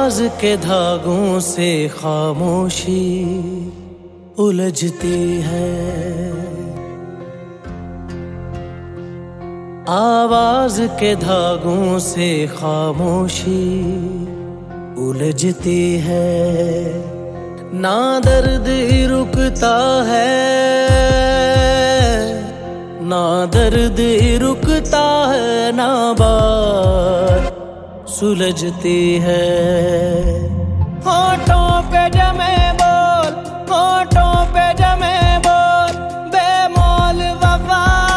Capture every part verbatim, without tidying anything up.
आवाज के धागों से खामोशी उलझती है, आवाज के धागों से खामोशी उलझती है। ना दर्द ही रुकता है, ना दर्द ही रुकता है, ना बात सुलझती है। होठों पे जमे बोल, होठों पे जमे बोल, बेमोल वफा,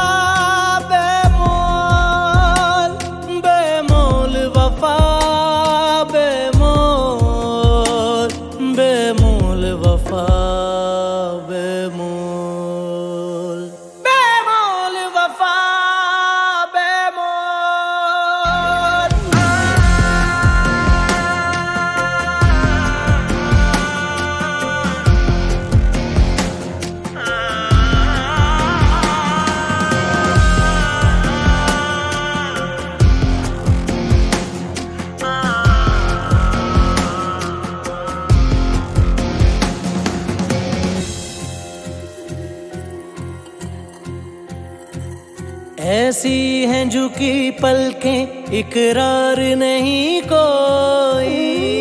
बेमोल, बेमोल वफा, बेमोल, बेमोल वफा, बेमोल, बेमोल वफा, ऐसी हैं झुकी पलकें, इकरार नहीं कोई,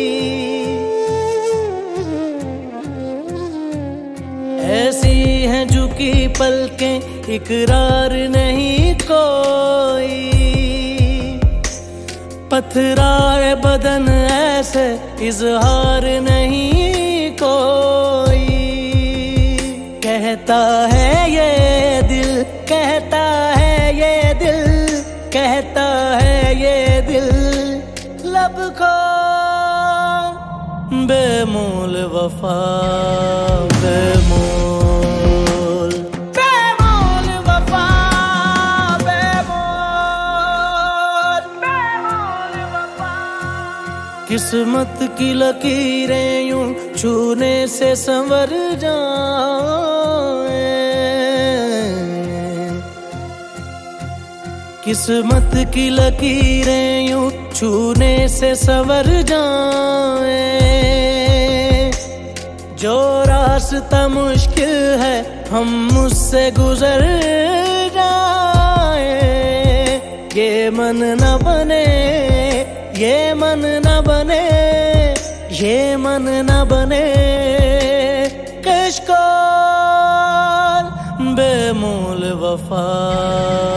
ऐसी हैं झुकी पलकें, इकरार नहीं कोई। पथराए बदन ऐसे, इजहार नहीं कोई। कहता है ये दिल, कहता है ये दिल, कहता है ये दिल, लब को बेमोल वफा, बेमोल, बेमोल वफा, बेमोल, बेमोल वफा। किस्मत की लकीरें यूं छूने से संवर जाए, किस्मत की लकीरें यूं छूने से संवर जाए। जो रास्ता मुश्किल है हम मुझसे गुजर जाए। ये मन न बने, ये मन न बने, ये मन न बने कश्कोल बेमोल वफा।